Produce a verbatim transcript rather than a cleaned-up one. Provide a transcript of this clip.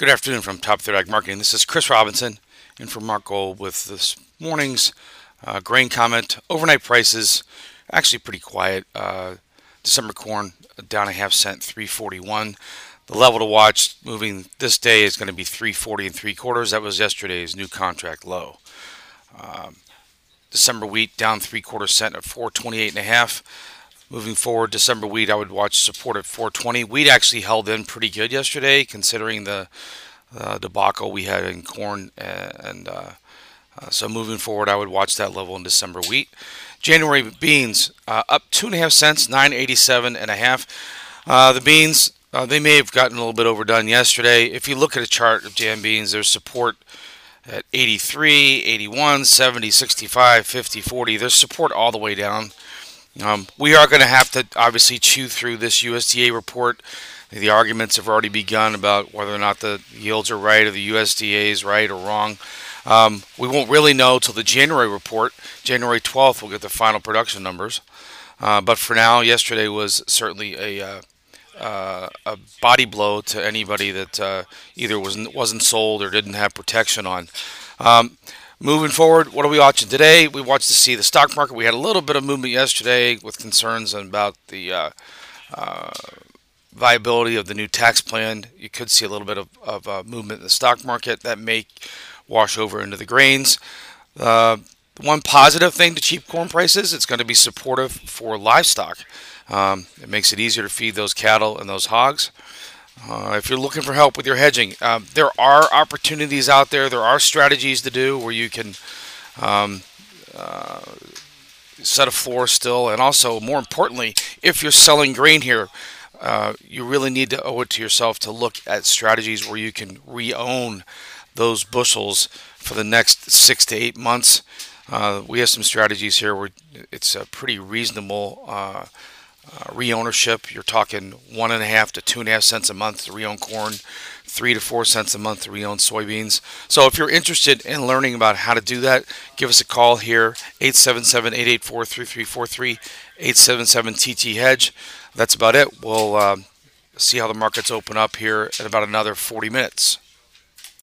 Good afternoon from Top Third Ag Marketing. This is Chris Robinson in for Mark Gold with this morning's uh, grain comment. Overnight prices actually pretty quiet. Uh, December corn down a half cent, three forty-one. The level to watch moving this day is going to be three forty and three quarters. That was yesterday's new contract low. Um, December wheat down three quarter cent at four twenty-eight and a half. Moving forward, December wheat, I would watch support at four twenty. Wheat actually held in pretty good yesterday, considering the uh, debacle we had in corn. And uh, uh, so moving forward, I would watch that level in December wheat. January beans uh, up two and a half cents, nine eighty-seven and a half. Uh, the beans, uh, they may have gotten a little bit overdone yesterday. If you look at a chart of Jan beans, there's support at eighty-three, eighty-one, seventy, sixty-five, fifty, forty. There's support all the way down. Um, we are going to have to obviously chew through this U S D A report. The arguments have already begun about whether or not the yields are right or the U S D A is right or wrong. Um, we won't really know till the January report. January twelfth, we'll get the final production numbers. Uh, but for now, yesterday was certainly a uh, uh, a body blow to anybody that uh, either wasn't wasn't sold or didn't have protection on. Um, Moving forward, what are we watching today? We watched to see the stock market. We had a little bit of movement yesterday with concerns about the uh, uh, viability of the new tax plan. You could see a little bit of, of uh, movement in the stock market that may wash over into the grains. Uh, one positive thing to cheap corn prices, it's going to be supportive for livestock. Um, it makes it easier to feed those cattle and those hogs. Uh, if you're looking for help with your hedging, um, there are opportunities out there. There are strategies to do where you can um, uh, set a floor still. And also, more importantly, if you're selling grain here, uh, you really need to owe it to yourself to look at strategies where you can re-own those bushels for the next six to eight months. Uh, we have some strategies here where it's a pretty reasonable uh, Uh, re-ownership. You're talking one and a half to two and a half cents a month to re-own corn, three to four cents a month to re-own soybeans. So if you're interested in learning about how to do that, give us a call here, eight seven seven, eight eight four, three three four three, eight seven seven T T Hedge. That's about it. We'll uh, see how the markets open up here in about another forty minutes.